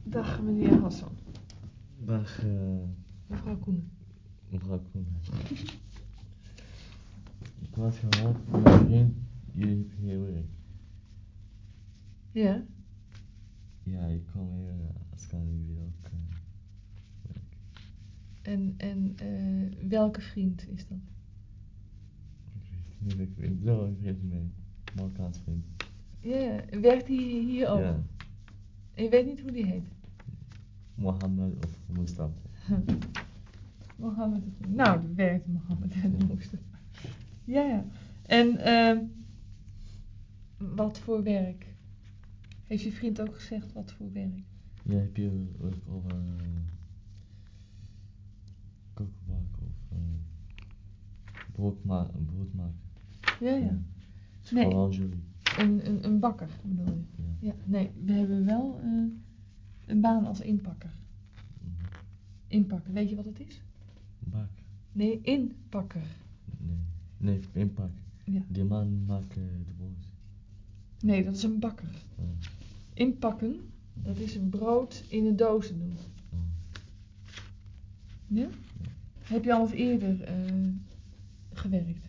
Dag meneer Hassan. Dag, Mevrouw Koenen. mevrouw Koenen. Ik had gehoord van mijn vriend, jullie hebben hier werk. Ja? Ja, ik kom hier als kan jullie ook werk. En welke vriend is dat? Ik weet niet, zo een vriend mee. Marokkaans vriend. Ja, werkt hij hier ook? Ja, En je weet niet hoe die heet? Mohammed of Mustafa. Mohammed. Nou, dat werkt Mohammed en Mustafa. Ja. En wat voor werk? Heeft je vriend ook gezegd wat voor werk? Ja, heb je werk over kookbak of brood maken? Ja. Het is Nee. vooral jullie. Een bakker bedoel je? Ja. Nee, we hebben wel een baan als inpakker. Inpakken, weet je wat het is? Bak? Nee, inpakker. Nee, inpak. Ja. Die man maakt de brood. Nee, dat is een bakker. Inpakken, dat is een brood in een dozen doen. Ja? Heb je al eens eerder gewerkt?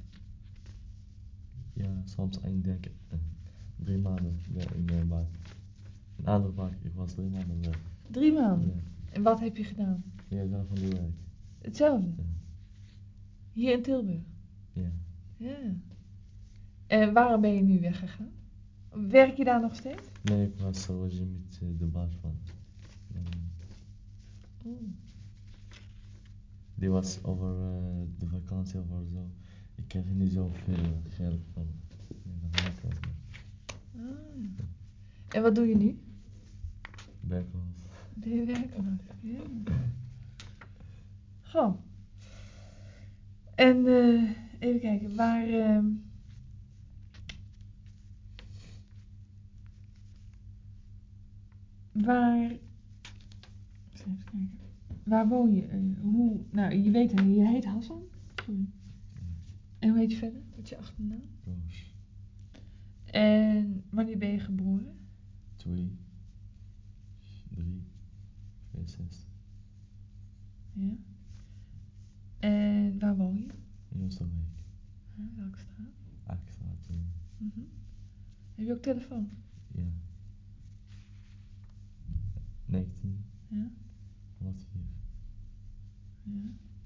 Ja, soms ik denk 3 maanden in de bak. Een andere bak, ik was 3 maanden weg. 3 maanden? Ja. En wat heb je gedaan? Ja, zelf van die werk. Hetzelfde? Ja. Hier in Tilburg? Ja. Ja. En waarom ben je nu weggegaan? Werk je daar nog steeds? Nee, ik was sowieso met de baas van. Die was over de vakantie of zo. Ik kreeg niet zoveel geld van. Ja, dan ga ik ook weg. En wat doe je nu? Backhouse. Doe je werk? Ja. Goh. En even kijken, waar even kijken. Waar woon je? Nou, je weet het, je heet Hassan? Sorry. En hoe heet je verder? Wat is je achternaam? Roos. En wanneer ben je geboren? 2, 3, 4, 6. Ja. En waar woon je? In Oosterwijk. Welke straat? Akstraat 2. Heb je ook telefoon? Ja. 19. Ja. 104. Ja.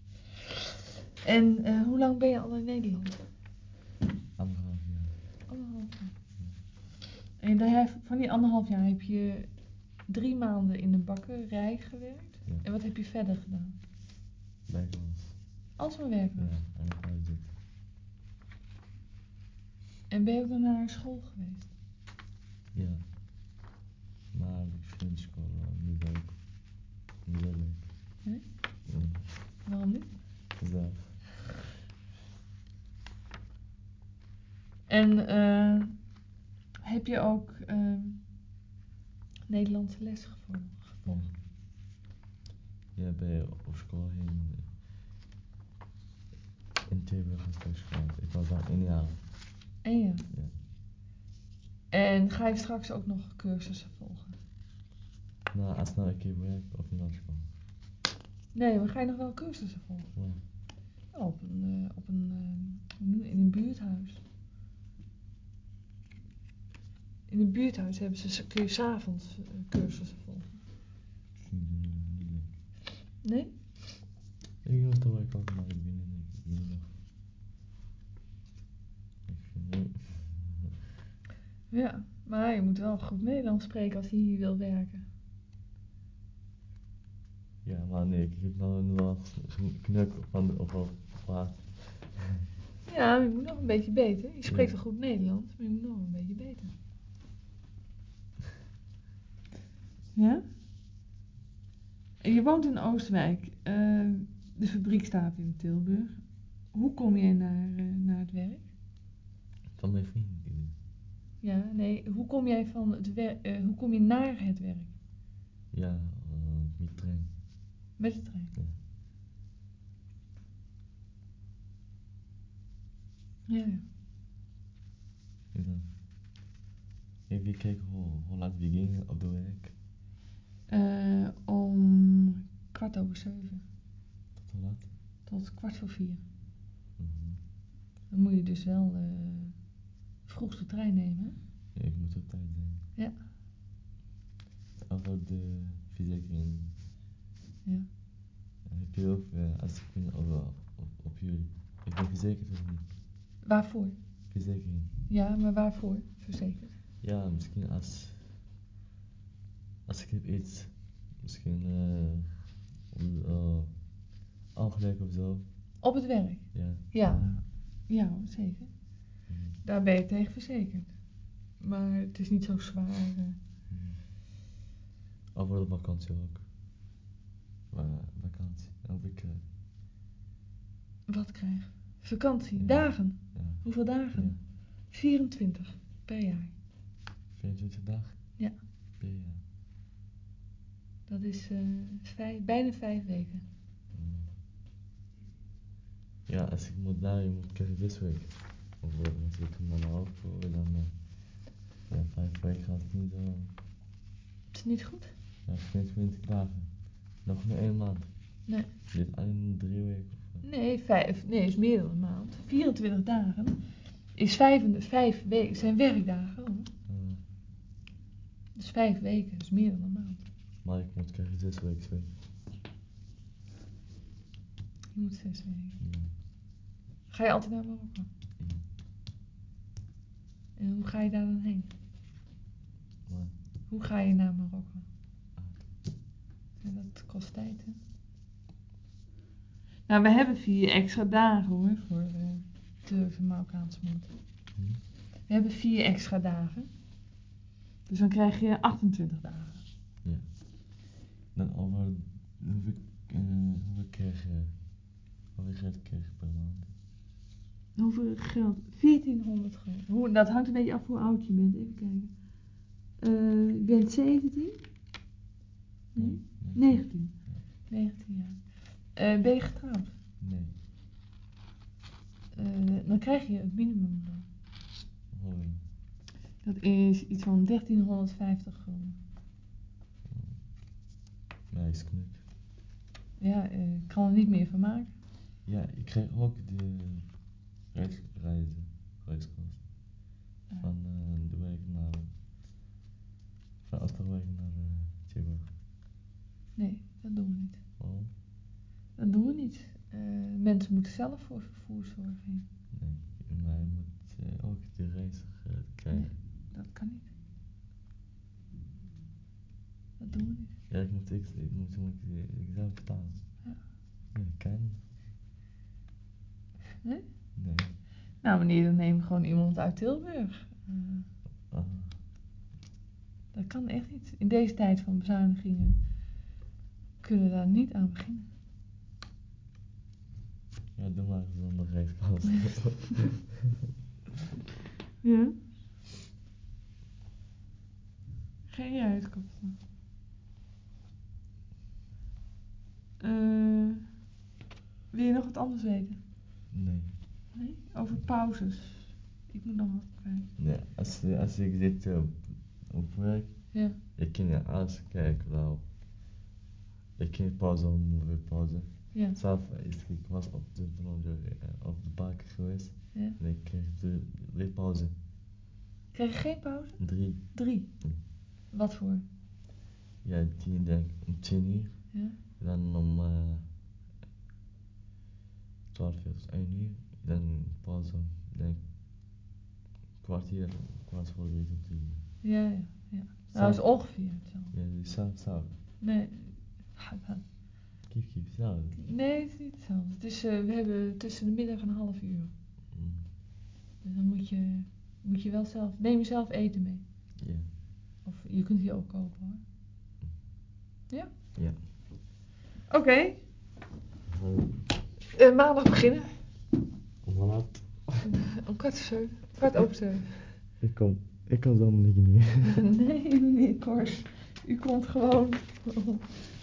En hoe lang ben je al in Nederland? 1,5 jaar. 1,5 jaar. En van die 1,5 jaar heb je 3 maanden in de bakkerij gewerkt. Ja. En wat heb je verder gedaan? Backhouse. Alsmaar werken. Ja, en ik uit dit. En ben je ook nog naar school geweest? Ja. Maar ik vind school niet leuk. Niet zo leuk. Nee? Ja. Waarom niet? Gezellig. En heb je ook Nederlandse les gevolgd? Ja, bij op school in Tilburg is het school. Ik was daar 1 jaar. 1 jaar? Ja. En ga je straks ook nog cursussen volgen? Nou, als nou een keer werk of niet naar school. Nee, maar ga je nog wel cursussen volgen? Ja. Ja, in een buurthuis. In een buurthuis kun je 's avonds cursussen volgen. Niet leuk. Nee? Ik wil toch werk ook, maar ik ben niet nog. Ik vind niet. Ja, maar je moet wel goed Nederlands spreken als je hier wil werken. Ja, maar nee, ik heb nou wel een knuk van de praat. Ja, maar je moet nog een beetje beter. Je spreekt Ja. wel goed Nederlands, maar je moet nog een beetje beter. Ja? En je woont in Oostwijk. De fabriek staat in Tilburg. Hoe kom jij naar het werk? Van mijn vrienden. Ja, nee. Hoe kom jij van het hoe kom je naar het werk? Ja, met trein. Met de trein? Ja. Ja. Even kijken hoe laat we gingen op de werk. 7:15. Tot hoe laat? Tot 4:15. Mhm. Dan moet je dus wel vroegste trein nemen. Hè? Ja, ik moet op tijd zijn. Ja. Over de verzekering. Ja. Heb je ook, als ik ben op jullie. Ik ben verzekerd of niet? Waarvoor? Verzekering. Ja, maar waarvoor verzekerd? Ja, misschien als ik heb iets, misschien ongeluk of zo. Op het werk? Ja. Ja. Ja, hoor, zeker. Mhm. Daar ben je tegen verzekerd. Maar het is niet zo zwaar. Mhm. Over de vakantie ook. Vakantie. Heb ik. Wat krijg? Vakantie, Ja. dagen. Ja. Hoeveel dagen? Ja. 24 per jaar. 24 dagen? Ja. Per jaar. Dat is bijna 5 weken. Mhm. Ja, als ik moet daar, moet ik deze week. Of als ik hem dan afvoer, dan. Ja, 5 weken gaat het niet zo. Het is niet goed? Ja, 24 dagen. Nog maar 1 maand. Nee. Dit alleen 3 weken of. Nee, 5. Nee, is meer dan een maand. 24 dagen is 5 weken. Zijn werkdagen hoor. Dus 5 weken is meer dan een maand. Maar ik moet krijgen 6 weken weg. Je moet 6 weken. Ja. Ga je altijd naar Marokko? Ja. En hoe ga je daar dan heen? Maar. Hoe ga je naar Marokko? Ah. Ja, dat kost tijd, hè? Nou, we hebben 4 extra dagen hoor, voor de Marokkaanse moed. Hm? We hebben 4 extra dagen. Dus dan krijg je 28 dagen. Ja. Dan over hoeveel krijg je? Hoeveel geld krijg je per maand? Hoeveel geld? 1400 gulden. Dat hangt een beetje af hoe oud je bent. Even kijken. Je bent 17? Nee? 19. Ja. 19 jaar. Ben je getrouwd? Nee. Dan krijg je het minimumloon. Oh ja. Dat is iets van 1350 gulden. Nee, is knut. Ja, ik kan er niet meer van maken. Ja, ik krijg ook de reiskosten. Van de week naar. Van Achterwijk naar Tilburg. Nee, dat doen we niet. Oh? Dat doen we niet. Mensen moeten zelf voor vervoer zorgen. Nee, maar je moet ook de reisgeld krijgen. Nee, dat kan niet. Dat doen we niet. Ja, ik moet zelf betalen. Ja. Nee, kan. Nee? Nee. Nou meneer, dan neem gewoon iemand uit Tilburg. Ah. Dat kan echt niet. In deze tijd van bezuinigingen kunnen we daar niet aan beginnen. Ja, doe maar zonder reiskosten. Ja? Geen reiskosten. Wil je nog wat anders weten? Nee. Nee? Over pauzes. Ik moet nog wat kwijt. Nee, als ik zit op werk, Ja. ik kan alles kijken wel. Ik kan pauze om weer pauze. Ja. Zelf ik was op de op de bank geweest Ja. en ik kreeg 3 pauze. Krijg je geen pauze? 3. 3. Ja. Wat voor? Ja, denk om 10 uur. Ja. Dan om 12 uur tot 1 uur. Dan pauze, denk kwartier, kwart voor 3 tot 3 uur. Ja, ja, ja. Nou, is ongeveer hetzelfde. Ja, dus zelf. Nee. Kief, zelf. Nee, het is niet hetzelfde. Het is, we hebben tussen de middag en een half uur. Mm. Dus dan moet je wel zelf, neem je zelf eten mee. Ja. Of je kunt hier ook kopen hoor. Ja? Ja. Oké. Maandag beginnen. Om hoe laat? Om 6:15. 6:15. Ik kan zo niet meer. Nee, meneer Kors. U komt gewoon